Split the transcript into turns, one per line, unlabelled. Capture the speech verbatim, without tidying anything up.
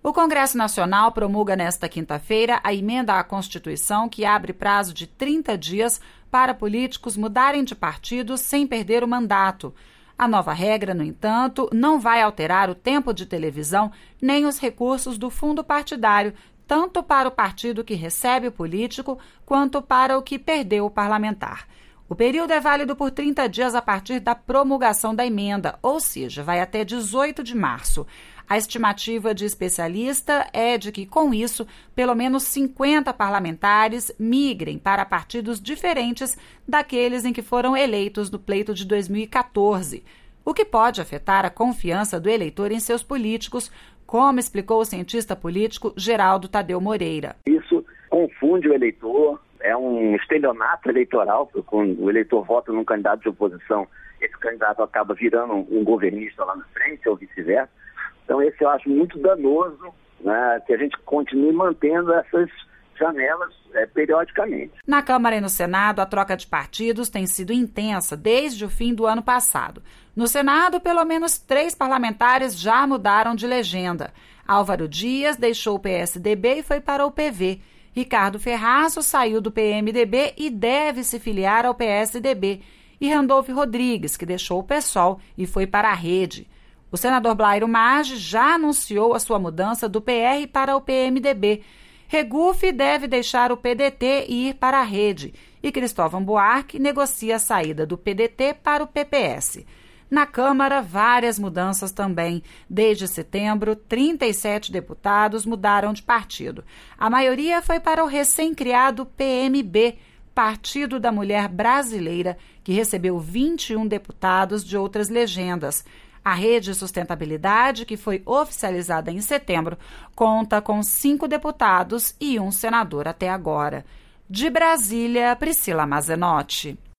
O Congresso Nacional promulga nesta quinta-feira a emenda à Constituição que abre prazo de trinta dias para políticos mudarem de partido sem perder o mandato. A nova regra, no entanto, não vai alterar o tempo de televisão nem os recursos do fundo partidário, tanto para o partido que recebe o político quanto para o que perdeu o parlamentar. O período é válido por trinta dias a partir da promulgação da emenda, ou seja, vai até dezoito de março. A estimativa de especialista é de que, com isso, pelo menos cinquenta parlamentares migrem para partidos diferentes daqueles em que foram eleitos no pleito de dois mil e quatorze, o que pode afetar a confiança do eleitor em seus políticos, como explicou o cientista político Geraldo Tadeu Moreira.
Isso confunde o eleitor, é um estelionato eleitoral, porque quando o eleitor vota num candidato de oposição, esse candidato acaba virando um governista lá na frente, ou vice-versa. Então, esse eu acho muito danoso, né, que a gente continue mantendo essas janelas é, periodicamente.
Na Câmara e no Senado, a troca de partidos tem sido intensa desde o fim do ano passado. No Senado, pelo menos três parlamentares já mudaram de legenda. Álvaro Dias deixou o P S D B e foi para o P V. Ricardo Ferraço saiu do P M D B e deve se filiar ao P S D B. E Randolfo Rodrigues, que deixou o PSOL e foi para a Rede. O senador Blairo Maggi já anunciou a sua mudança do P R para o P M D B. Regufe deve deixar o P D T e ir para a Rede. E Cristóvão Buarque negocia a saída do P D T para o P P S. Na Câmara, várias mudanças também. Desde setembro, trinta e sete deputados mudaram de partido. A maioria foi para o recém-criado P M B, Partido da Mulher Brasileira, que recebeu vinte e um deputados de outras legendas. A Rede Sustentabilidade, que foi oficializada em setembro, conta com cinco deputados e um senador até agora. De Brasília, Priscila Mazenotti.